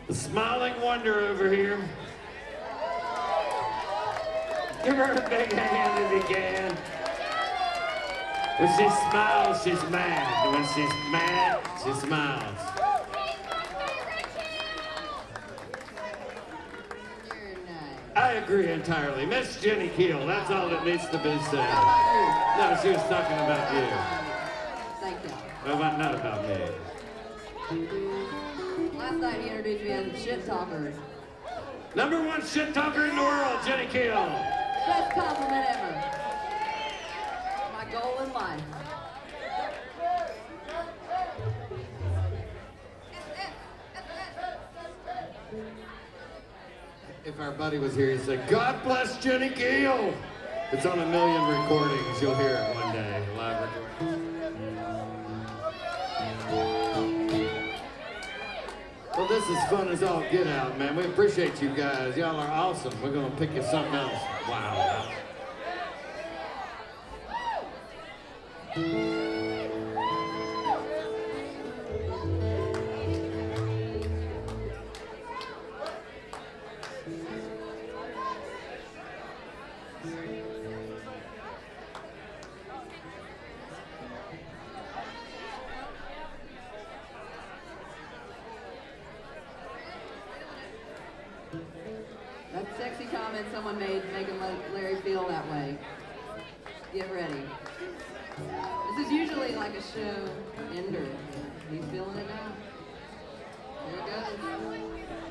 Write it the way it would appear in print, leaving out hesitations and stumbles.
The smiling wonder over here. Give her a big hand if you can. When she smiles, she's mad. When she's mad, she smiles. I agree entirely. Miss Jenny Keel, that's all that needs to be said. No, she was talking about you. Thank you. Not about me. Last night he introduced me as a shit talker. Number one shit talker in the world, Jenny Keel. Best compliment ever. My goal in life. If our buddy was here, he'd say, God bless Jenny Keel. It's on a million recordings. You'll hear it one day, live recordings. Well, this is fun as all get out, man. We appreciate you guys. Y'all are awesome. We're going to pick you something else. Wow. That sexy comment someone made making Larry feel that way. Get ready. This is usually like a show ender. He's feeling it now. Here it goes.